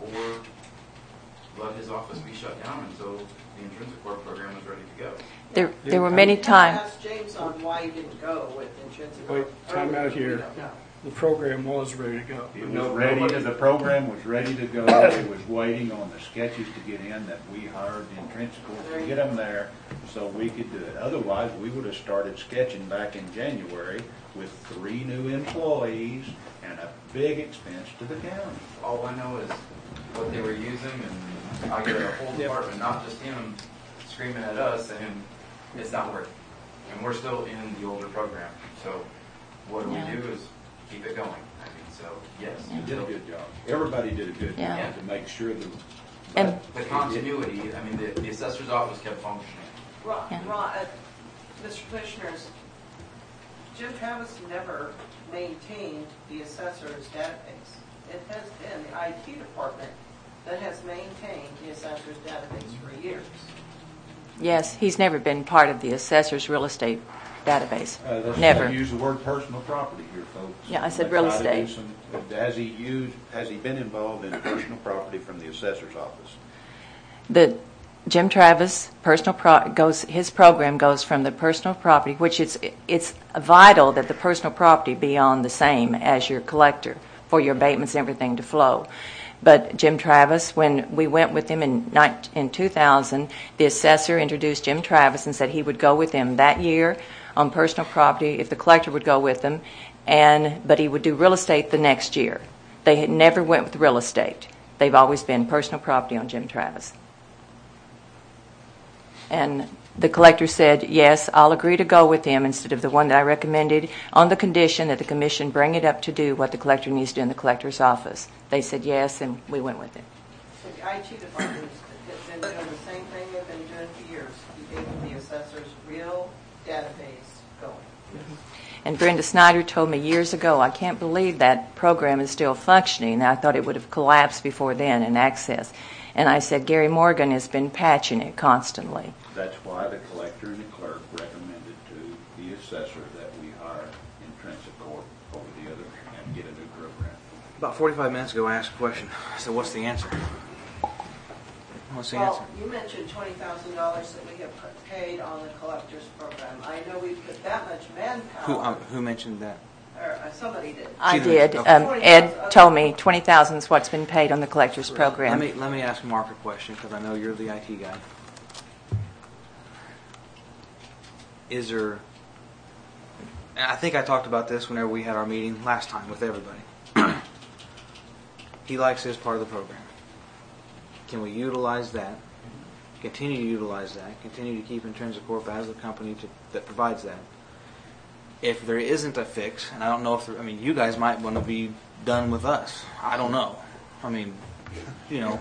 S7: or let his office be shut down until the Intrinsic Corp program was ready to go.
S2: There, there were many
S10: You have to
S2: times.
S10: ask James on why he didn't go with intrinsic.
S3: Wait, time out
S10: We
S3: here.
S10: don't know.
S3: The program was ready to go.
S8: It
S3: No-
S8: was ready,
S3: nobody-
S8: the program was ready to go. It was waiting on the sketches to get in that we hired the Intrinsical to get them there so we could do it. Otherwise, we would have started sketching back in January with three new employees and a big expense to the county.
S7: All I know is what they were using, and I get a whole department, not just him, screaming at us saying it's not working. And we're still in the older program. So what do we
S2: Yeah.
S7: do is keep it going. I mean, so yes.
S8: You did a good job. Everybody did a good
S2: Yeah.
S8: job to make sure that.
S2: And-
S7: The continuity, I mean, the, the assessor's office kept functioning.
S10: Ron,
S2: Yeah.
S10: Ron, uh, Mister Commissioners, Jim Travis never maintained the assessor's database. It has been the I T department that has maintained the assessor's database for years.
S2: Yes, he's never been part of the assessor's real estate database.
S8: Uh, let's
S2: Never.
S8: not use the word personal property here, folks.
S2: Yeah, I said
S8: Let's
S2: real
S8: try to do
S2: estate.
S8: some- Has he used, has he been involved in personal property from the assessor's office?
S2: The Jim Travis personal pro- goes his program goes from the personal property, which it's it's vital that the personal property be on the same as your collector for your abatements and everything to flow. But Jim Travis, when we went with him in nine- in two thousand, the assessor introduced Jim Travis and said he would go with him that year on personal property if the collector would go with him, and but he would do real estate the next year. They had never went with real estate. They've always been personal property on Jim Travis. And the collector said, yes, I'll agree to go with him instead of the one that I recommended on the condition that the commission bring it up to do what the collector needs to do in the collector's office. They said yes, and we went with it.
S10: So the I T department has been doing the same thing they've been doing for years, keeping the assessor's real database going.
S2: And Brenda Snyder told me years ago, I can't believe that program is still functioning. I thought it would have collapsed before then in Access. And I said, Gary Morgan has been patching it constantly.
S8: That's why the collector and the clerk recommended to the assessor that we hire Intrinsic Corp over the other and get a new program.
S5: About forty-five minutes ago, I asked a question. I said, what's the answer? What's the answer?
S10: Well, you mentioned twenty thousand dollars that we have put- paid on the collector's program. I know we put that much manpower.
S5: Who, um, who mentioned that?
S10: Or uh, somebody did.
S2: I
S5: She
S2: did.
S5: okay.
S2: Um, Ed told me twenty thousand dollars is what's been paid on the collector's program.
S5: Let me, let me ask Mark a question, because I know you're the I T guy. Is there, and I think I talked about this whenever we had our meeting last time with everybody. He likes his part of the program. Can we utilize that, continue to utilize that, continue to keep Intrinsic Corp as the company to, that provides that? If there isn't a fix, and I don't know if there, I mean, you guys might want to be done with us. I don't know. I mean, you know.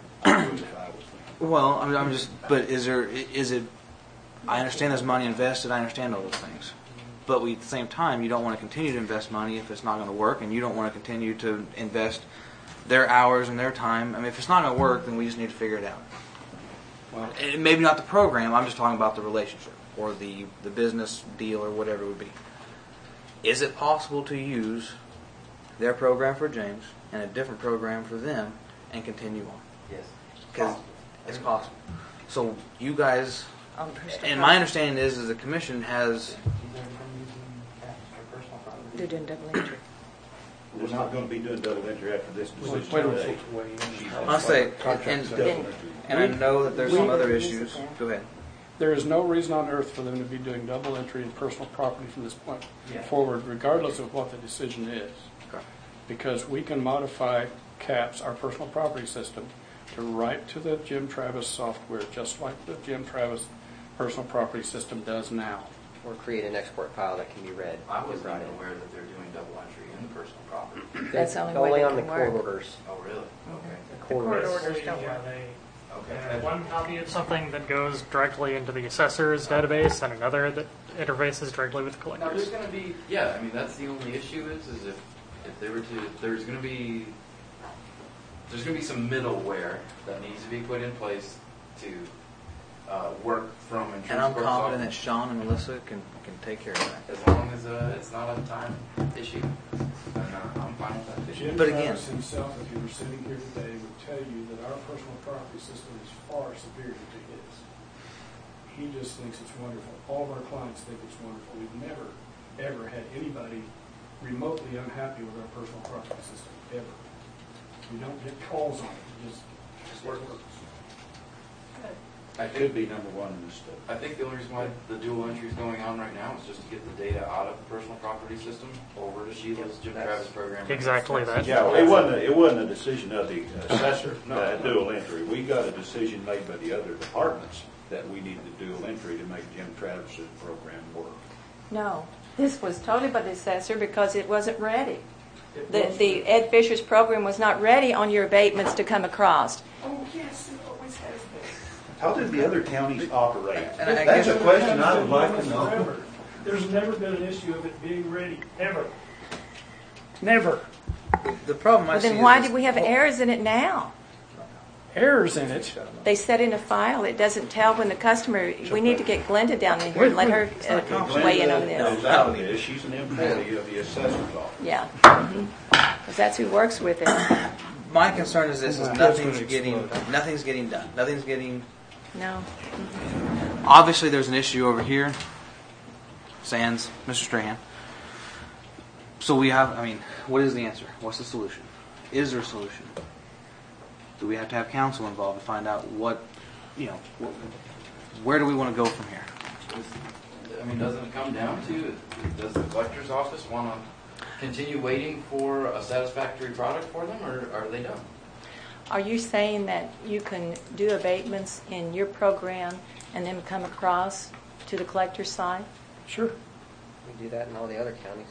S5: Well, I'm, I'm just, but is there, is it, I understand there's money invested, I understand all those things. But we, at the same time, you don't want to continue to invest money if it's not going to work, and you don't want to continue to invest their hours and their time. I mean, if it's not going to work, then we just need to figure it out.
S3: Well,
S5: And maybe not the program, I'm just talking about the relationship, or the, the business deal, or whatever it would be. Is it possible to use their program for James and a different program for them and continue on?
S7: Yes.
S5: Because it's possible. So you guys,
S2: On personal
S5: and my understanding is, is the commission has,
S2: They're doing double entry.
S8: We're not going to be doing double entry after this decision
S3: wait a
S8: today.
S3: minute.
S5: I'll say,
S3: Contract
S5: and,
S3: double
S8: entry.
S5: and I know that there's some other issues. Go ahead.
S3: There is no reason on earth for them to be doing double entry in personal property from this point forward, regardless of what the decision is.
S5: Okay.
S3: Because we can modify CAPS, our personal property system, to write to the Jim Travis software, just like the Jim Travis personal property system does now.
S9: Or create an export file that can be read.
S7: I wasn't
S9: Right.
S7: even aware that they're doing double entry in the personal property.
S2: That's the only way
S9: Only
S2: they
S9: on the
S2: can
S9: court
S2: work.
S9: orders.
S7: Oh, really? Okay.
S9: The
S2: court
S9: court
S2: orders.
S9: orders.
S2: don't
S4: Yeah,
S2: work.
S4: they
S7: Okay.
S4: have one copy of something that goes directly into the assessor's database and another that interfaces directly with the
S7: Now,
S4: collectors.
S7: there's going to be, yeah, I mean, that's the only issue is, is if, if they were to, if there's going to be, there's going to be some middleware that needs to be put in place to uh, work from Intrinsic
S5: And I'm
S7: Corp's
S5: confident that
S7: office.
S5: Sean and Melissa can, can take care of that.
S7: As long as uh, it's not a time issue, then uh, I'm fine with that.
S3: Jim
S5: But again-
S3: Travis himself, if he were sitting here today, would tell you that our personal property system is far superior to his. He just thinks it's wonderful. All of our clients think it's wonderful. We've never, ever had anybody remotely unhappy with our personal property system, ever. We don't get calls on it. It just, just works.
S7: I
S8: It
S7: think,
S8: could be number one in this stuff.
S7: I think the only reason why the dual entry is going on right now is just to get the data out of the personal property system over to Sheila's Jim Travis program.
S4: Exactly that.
S8: Yeah, well, it wasn't, a- it wasn't a decision of the assessor, that dual entry. We got a decision made by the other departments that we needed to dual entry to make Jim Travis's program work.
S2: No, this was totally by the assessor because it wasn't ready. The, the Ed Fisher's program was not ready on your abatements to come across.
S3: Oh, yes, it always has been.
S8: How did the other counties operate?
S5: And I
S8: That's
S5: guess-
S8: a question I would like to know.
S3: Forever. There's never been an issue of it being ready, ever. Never.
S5: The problem I
S2: Well,
S5: see
S2: then
S5: is
S2: why
S5: this-
S2: do we have errors in it now?
S3: errors in it.
S2: They set in a file. It doesn't tell when the customer. We need to get Glenda down in here and let her uh, weigh in on
S8: Glenda knows
S2: this.
S8: out of this. She's an employee of the assessor's office.
S2: Yeah, because that's who works with it.
S5: My concern is this: is
S3: Well,
S5: nothing's
S3: that's
S5: getting,
S3: gonna explode.
S5: nothing's getting done. Nothing's getting.
S2: No.
S5: Obviously, there's an issue over here. Sans, Mister Strahan. So we have. I mean, what is the answer? What's the solution? Is there a solution? Do we have to have counsel involved to find out what, you know, what, where do we want to go from here?
S7: I mean, doesn't it come down to, does the collector's office want to continue waiting for a satisfactory product for them, or are they done?
S2: Are you saying that you can do abatements in your program and then come across to the collector's side?
S3: Sure.
S9: We do that in all the other counties.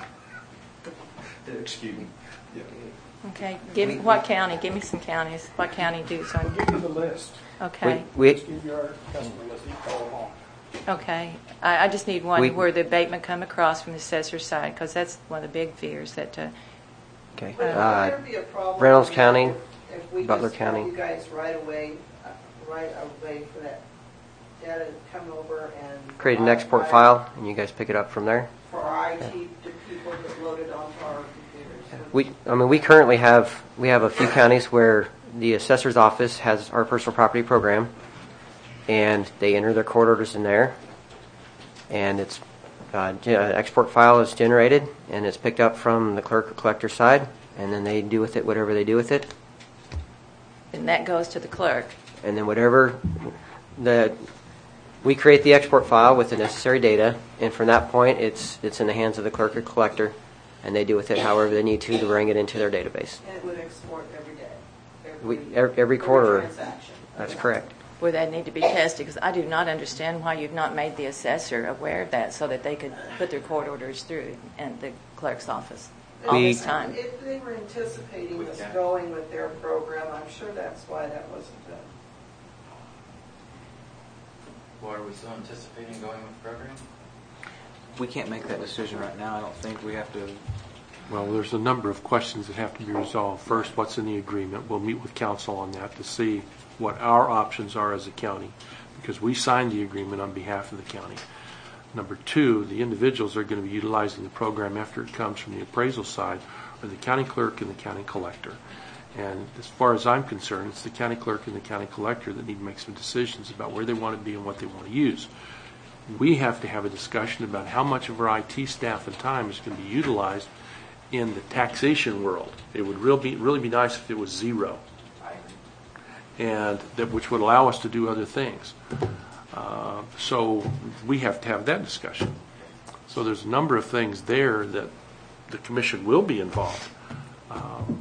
S8: Excuse me. Yeah.
S2: Okay. Give me what county? Give me some counties. What county do so?
S3: I'll give you the list.
S2: Okay.
S9: We,
S3: Just give you our customer list. You follow along.
S2: Okay. I, I just need one
S9: We-
S2: where the abatement come across from the assessor's side, because that's one of the big fears that. Uh,
S9: okay.
S10: Would
S9: Uh,
S10: there be a problem
S9: Reynolds
S10: if-
S9: County,
S10: if we
S9: Butler
S10: just tell
S9: County.
S10: you guys right away, uh, right away for that data to come over and
S9: create an
S10: provide
S9: export
S10: our-
S9: file, and you guys pick it up from there.
S10: for our I T to people that load it onto our computers?
S9: We, I mean, we currently have, we have a few counties where the assessor's office has our personal property program, and they enter their court orders in there, and it's, uh, ge- uh, export file is generated, and it's picked up from the clerk or collector side, and then they do with it whatever they do with it,
S2: and that goes to the clerk.
S9: and then whatever the, we create the export file with the necessary data, and from that point, it's, it's in the hands of the clerk or collector, and they do with it however they need to to bring it into their database.
S10: And it would export every day?
S9: We-
S10: Every,
S9: ev- every quarter.
S10: transaction?
S9: That's
S10: Okay.
S9: correct.
S2: Where they need to be tested, because I do not understand why you've not made the assessor aware of that so that they could put their court orders through and the clerk's office all
S9: We-
S2: this time.
S10: If they were anticipating
S7: With
S10: this
S7: that.
S10: going with their program, I'm sure that's why that wasn't done.
S7: Or are we still anticipating going with the program?
S5: We can't make that decision right now. I don't think we have to.
S1: Well, there's a number of questions that have to be resolved. First, what's in the agreement? We'll meet with council on that to see what our options are as a county, because we signed the agreement on behalf of the county. Number two, the individuals that are going to be utilizing the program after it comes from the appraisal side are the county clerk and the county collector. And as far as I'm concerned, it's the county clerk and the county collector that need to make some decisions about where they want to be and what they want to use. We have to have a discussion about how much of our I T staff and time is going to be utilized in the taxation world. It would really be, really be nice if it was zero, and that which would allow us to do other things. Uh, so we have to have that discussion. So there's a number of things there that the commission will be involved. Um,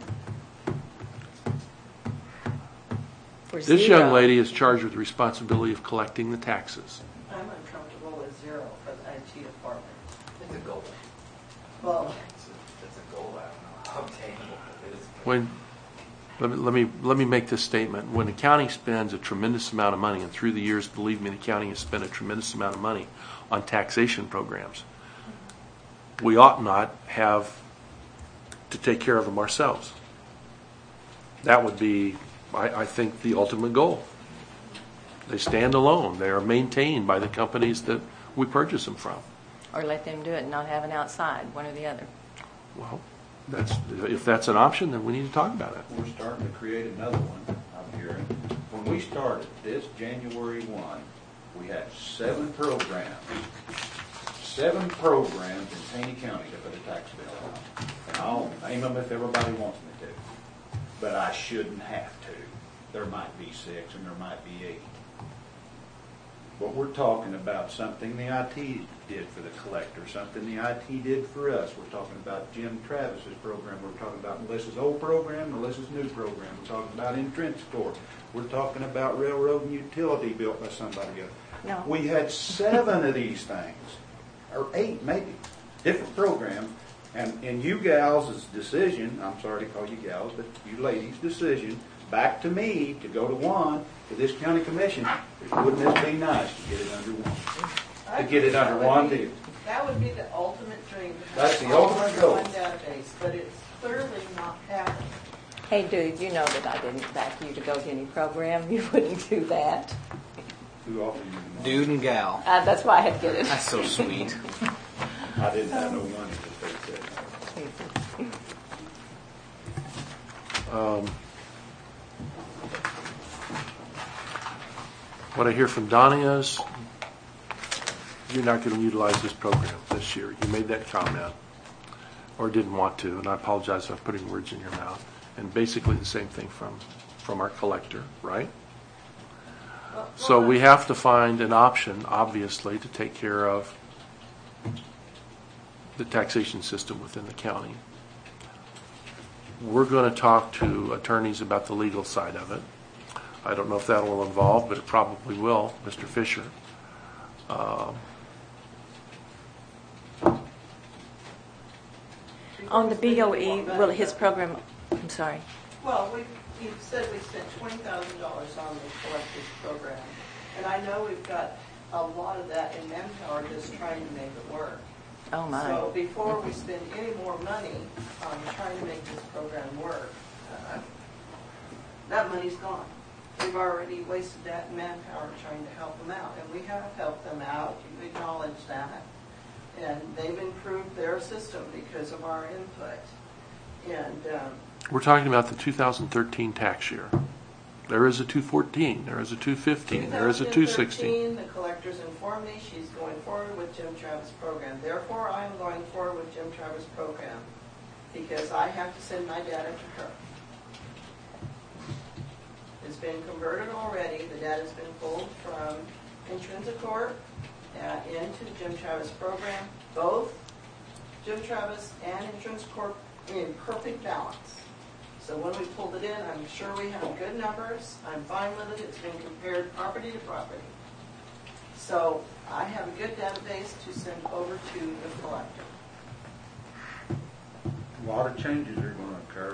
S2: For
S1: this
S2: zero.
S1: young lady is charged with the responsibility of collecting the taxes.
S10: I'm uncomfortable with zero for the I T department.
S7: It's a goal.
S10: Well,
S7: It's a, it's a goal. I don't know how obtainable it is.
S1: When let me, let me let me make this statement. When the county spends a tremendous amount of money, and through the years, believe me, the county has spent a tremendous amount of money on taxation programs, we ought not have to take care of them ourselves. That would be, I, I think, the ultimate goal. They stand alone. They are maintained by the companies that we purchase them from.
S2: Or let them do it and not have an outside, one or the other.
S1: Well, that's if that's an option, then we need to talk about it.
S8: We're starting to create another one, I'm hearing. When we started this January first, we had seven programs, seven programs in Taney County to put a tax bill on. And I'll name them if everybody wants me to. But I shouldn't have to. There might be six and there might be eight. But we're talking about something the I T did for the collector, something the I T did for us. We're talking about Jim Travis's program. We're talking about Melissa's old program, Melissa's new program. We're talking about entrance score. We're talking about railroad and utility built by somebody else.
S2: No.
S8: We had seven of these things, or eight maybe, different programs. And in you gals' decision, I'm sorry to call you gals, but you ladies' decision, back to me to go to one, to this county commission, wouldn't this be nice to get it under one?
S10: I
S8: To get it
S10: think that
S8: under
S10: would
S8: one
S10: be-
S8: deal.
S10: That would be the ultimate dream. to have
S8: That's the
S10: all
S8: ultimate
S10: under
S8: goal.
S10: One database, but it's clearly not happening.
S2: Hey, dude, you know that I didn't back you to go to any program. You wouldn't do that.
S8: Who offered you the money?
S5: Dude and gal.
S2: Uh, that's why I had to get it.
S5: That's so sweet.
S8: I didn't have no money, but they said.
S1: Um, what I hear from Donnie is you're not going to utilize this program this year. You made that comment or didn't want to, and I apologize for putting words in your mouth. And basically the same thing from, from our collector, right? So we have to find an option, obviously, to take care of the taxation system within the county. We're going to talk to attorneys about the legal side of it. I don't know if that will involve, but it probably will, Mister Fisher. Um,
S2: On the B O E, will his program, I'm sorry.
S10: Well, we, you said we spent twenty thousand dollars on the collector's program, and I know we've got a lot of that in manpower just trying to make it work.
S2: Oh, my.
S10: So before we spend any more money on trying to make this program work, uh, that money's gone. We've already wasted that in manpower trying to help them out, and we have helped them out. You acknowledge that. And they've improved their system because of our input. And um,
S1: We're talking about the two thousand thirteen tax year. There is a two fourteen, there is a two fifteen, there is a two sixteen.
S10: twenty thirteen, the collectors informed me she's going forward with Jim Travis' program. Therefore, I am going forward with Jim Travis' program because I have to send my data to her. It's been converted already. The data's been pulled from Intrinsic Corp uh, into the Jim Travis program. Both Jim Travis and Intrinsic Corp in perfect balance. So when we pulled it in, I'm sure we have good numbers. I'm fine with it. It's been compared property to property. So I have a good database to send over to the collector.
S8: A lot of changes are going to occur.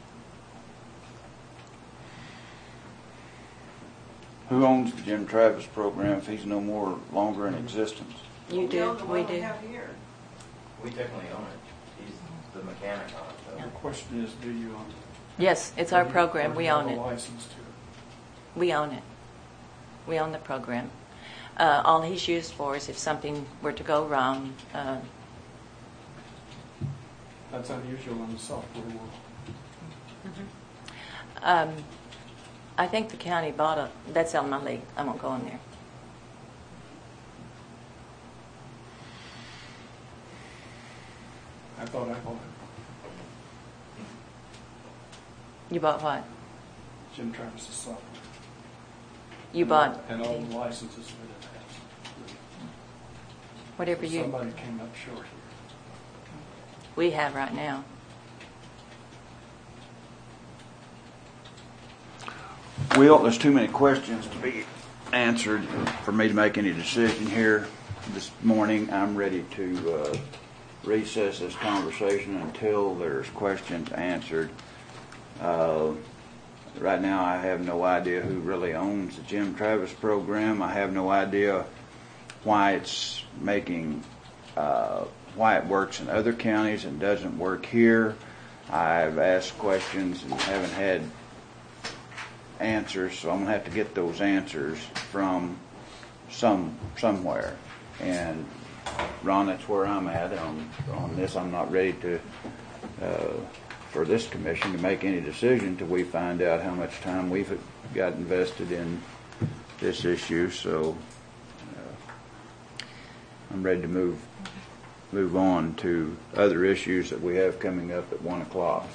S8: Who owns the Jim Travis program if he's no more longer in existence?
S2: You
S10: We own
S2: do,
S10: the
S2: we
S10: one we
S2: do.
S10: have here.
S7: We technically own it. He's the mechanic on it,
S3: The
S7: though.
S3: question is, do you own it?
S2: Yes, it's our
S3: Or do you-
S2: program.
S3: or do
S2: We
S3: you have
S2: own
S3: a
S2: it.
S3: license to it?
S2: We own it. We own the program. Uh, all he's used for is if something were to go wrong. Uh,
S3: That's unusual in the software world.
S2: um, I think the county bought a, that's on my league. I won't go in there.
S3: I thought I bought it.
S2: You bought what?
S3: Jim Travis' software.
S2: You bought
S3: And all
S2: the-
S3: the licenses that it has.
S2: whatever you,
S3: Somebody came up short here.
S2: we have right now.
S8: Well, there's too many questions to be answered for me to make any decision here this morning. I'm ready to uh, recess this conversation until there's questions answered. Uh, right now, I have no idea who really owns the Jim Travis program. I have no idea why it's making, uh, why it works in other counties and doesn't work here. I've asked questions and haven't had answers, so I'm gonna have to get those answers from some somewhere. And Ron, that's where I'm at on on this. I'm not ready to uh, for this commission to make any decision until we find out how much time we've got invested in this issue. So uh, I'm ready to move move on to other issues that we have coming up at one o'clock.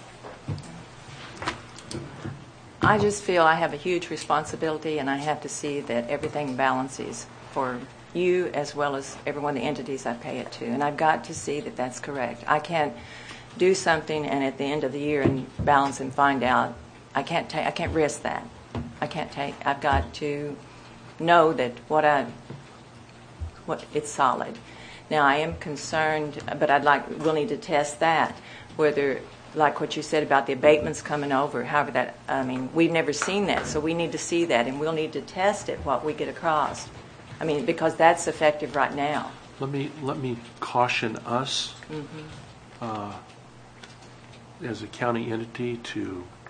S2: I just feel I have a huge responsibility, and I have to see that everything balances for you as well as every one of the entities I pay it to. And I've got to see that that's correct. I can't do something and at the end of the year and balance and find out. I can't take. I can't risk that. I can't take. I've got to know that what I what it's solid. Now I am concerned, but I'd like we'll need to test that whether. Like what you said about the abatements coming over, however that, I mean, we've never seen that, so we need to see that, and we'll need to test it, what we get across. I mean, because that's effective right now.
S1: Let me let me caution us
S2: Mm-hmm.
S1: uh, as a county entity to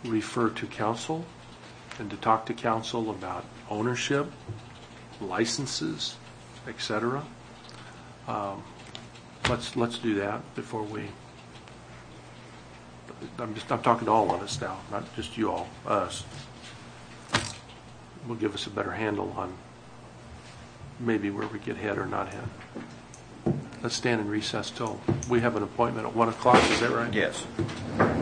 S1: refer to council and to talk to council about ownership, licenses, et cetera. Um, let's let's do that before we. I'm just I'm talking to all of us now, not just you all, us. Will give us a better handle on maybe where we get head or not head. Let's stand in recess till we have an appointment at one o'clock. Is that right?
S8: Yes.